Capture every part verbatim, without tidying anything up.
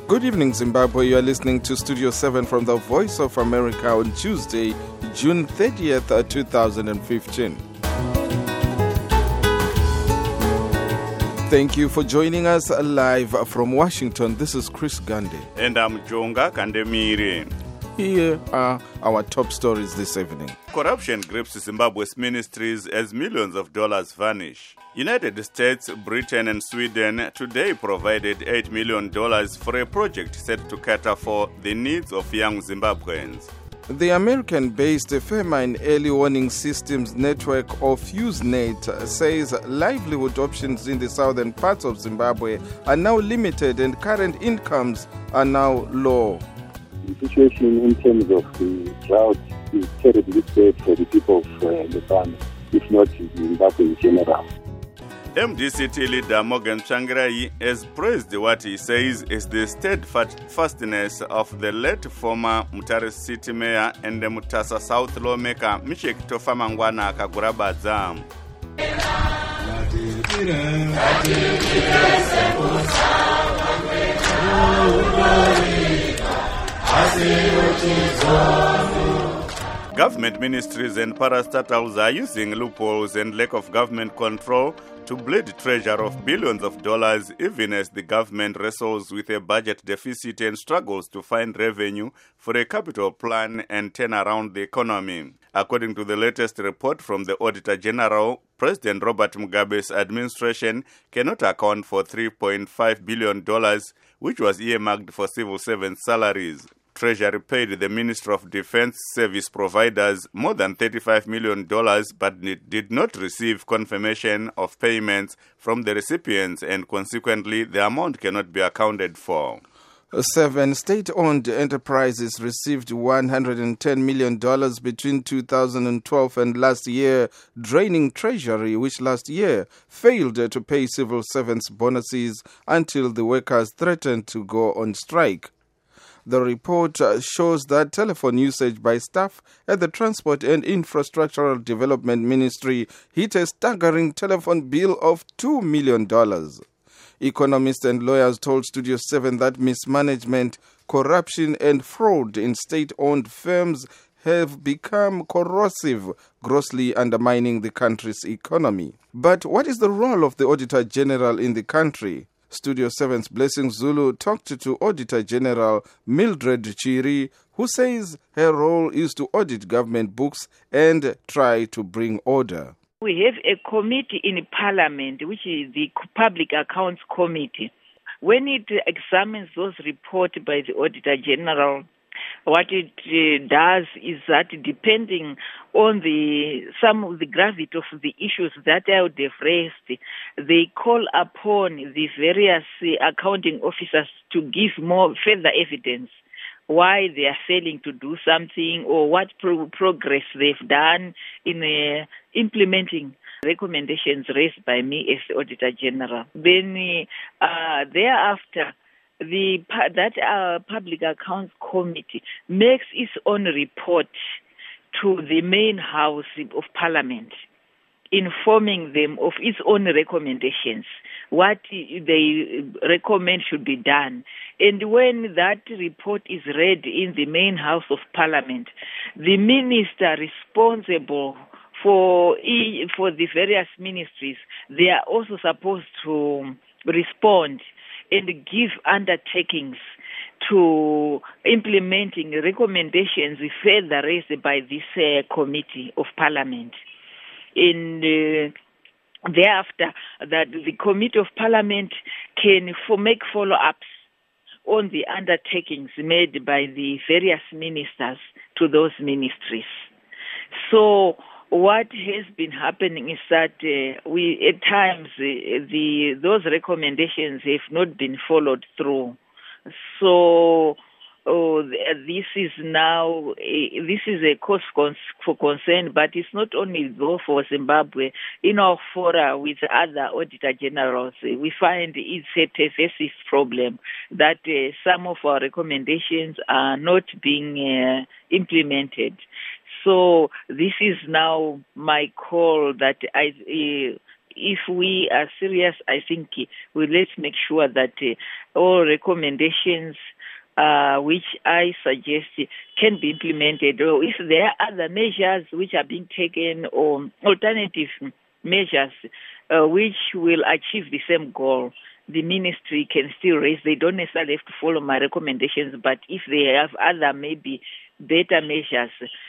Good evening, Zimbabwe. You are listening to Studio seven from the Voice of America on Tuesday, June thirtieth, twenty fifteen. Thank you for joining us live from Washington. This is Chris Gandhi. And I'm Jonga Kandemiri. Here are our top stories this evening. Corruption grips Zimbabwe's ministries as millions of dollars vanish. United States, Britain and Sweden today provided eight million dollars for a project set to cater for the needs of young Zimbabweans. The American-based Fairmine Early Warning Systems network of FuseNet says livelihood options in the southern parts of Zimbabwe are now limited and current incomes are now low. The situation in terms of the drought is terribly bad for the people of uh, Lesotho, if not Zimbabwe in general. M D C T leader Morgan Tsvangirai has praised what he says is the steadfastness of the late former Mutare City Mayor and the Mutasa South lawmaker Mishek Tofamangwana Kagurabadza. Government ministries and parastatals are using loopholes and lack of government control to bleed treasure of billions of dollars, even as the government wrestles with a budget deficit and struggles to find revenue for a capital plan and turn around the economy. According to the latest report from the Auditor General, President Robert Mugabe's administration cannot account for three point five billion dollars, which was earmarked for civil servant salaries. Treasury paid the Minister of Defense service providers more than thirty-five million dollars, but did not receive confirmation of payments from the recipients, and consequently, the amount cannot be accounted for. Seven state-owned enterprises received one hundred ten million dollars between two thousand twelve and last year, draining Treasury, which last year failed to pay civil servants bonuses until the workers threatened to go on strike. The report shows that telephone usage by staff at the Transport and Infrastructural Development Ministry hit a staggering telephone bill of two million dollars. Economists and lawyers told Studio seven that mismanagement, corruption and fraud in state-owned firms have become corrosive, grossly undermining the country's economy. But what is the role of the Auditor General in the country? Studio seven's Blessing Zulu talked to Auditor General Mildred Chiri, who says her role is to audit government books and try to bring order. We have a committee in Parliament, which is the Public Accounts Committee. When it examines those reports by the Auditor General, what it uh, does is that depending on the some of the gravity of the issues that I would have raised, they call upon the various uh, accounting officers to give more further evidence why they are failing to do something or what pro- progress they've done in uh, implementing recommendations raised by me as the Auditor General. Then uh, thereafter, The that uh, Public Accounts Committee makes its own report to the main house of Parliament, informing them of its own recommendations, what they recommend should be done. And when that report is read in the main house of Parliament, the minister responsible for for the various ministries, they are also supposed to respond and give undertakings to implementing recommendations further raised by this uh, committee of Parliament. And uh, thereafter, that the committee of Parliament can for make follow-ups on the undertakings made by the various ministers to those ministries. So what has been happening is that uh, we at times uh, the those recommendations have not been followed through. So oh, this is now uh, this is a cause for concern, but it's not only though for Zimbabwe. In our fora with other auditor generals, uh, we find it's a pervasive problem that uh, some of our recommendations are not being uh, implemented. So this is now my call that I, uh, if we are serious, I think we let's make sure that uh, all recommendations uh, which I suggest can be implemented, or if there are other measures which are being taken or alternative measures uh, which will achieve the same goal, the ministry can still raise. They don't necessarily have to follow my recommendations, but if they have other maybe better measures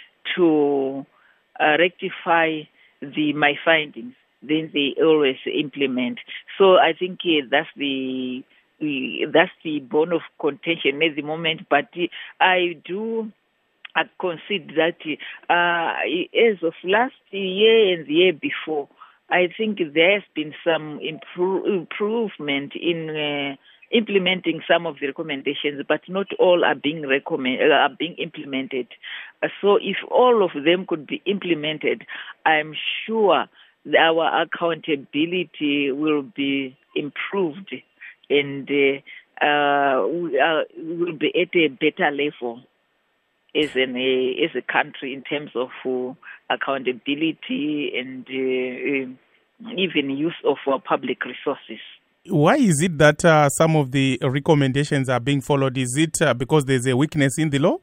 to uh, rectify the my findings, then they always implement. So I think uh, that's the, the that's the bone of contention at the moment. But uh, I do I concede that uh, as of last year and the year before, I think there has been some impro- improvement in uh, implementing some of the recommendations, but not all are being recommend uh, are being implemented. Uh, so, if all of them could be implemented, I'm sure our accountability will be improved, and uh, uh, we are, will be at a better level as an a, as a country in terms of uh, accountability and uh, uh, even use of uh, public resources. Why is it that uh, some of the recommendations are being followed? Is it uh, because there's a weakness in the law?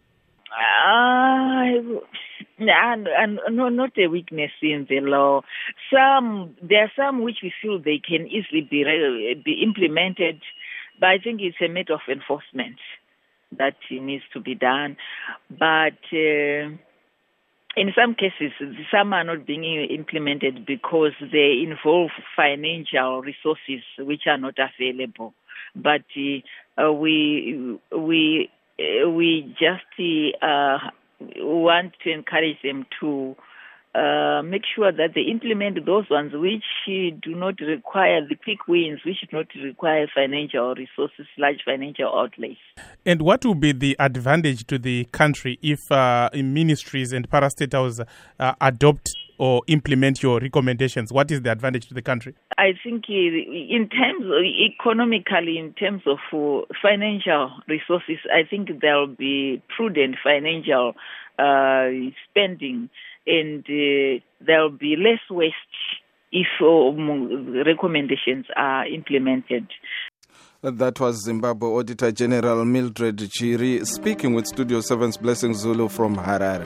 Uh, and, and no, not a weakness in the law. Some there are some which we feel they can easily be be implemented, but I think it's a matter of enforcement that needs to be done. But uh, in some cases, some are not being implemented because they involve financial resources which are not available. But uh, we we uh, we just uh, want to encourage them to uh, make sure that they implement those ones which do not require the quick wins, which do not require financial resources, large financial outlays. And what will be the advantage to the country if uh, ministries and parastatals uh, adopt or implement your recommendations? What is the advantage to the country? I think in terms of economically, in terms of uh, financial resources, I think there will be prudent financial uh, spending, and uh, there will be less waste if um, recommendations are implemented. That was Zimbabwe Auditor General Mildred Chiri speaking with Studio seven's Blessing Zulu from Harare.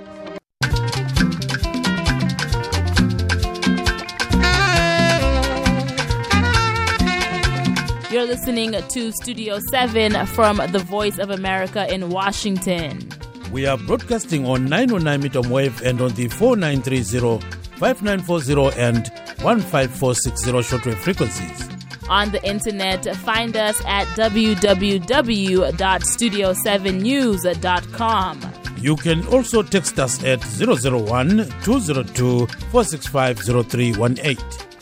You're listening to Studio seven from the Voice of America in Washington. We are broadcasting on nine oh nine meter wave and on the four nine three zero, five nine four zero and one five four six zero shortwave frequencies. On the internet, find us at w w w dot studio seven news dot com. You can also text us at zero zero one, two zero two, four six five, zero three one eight.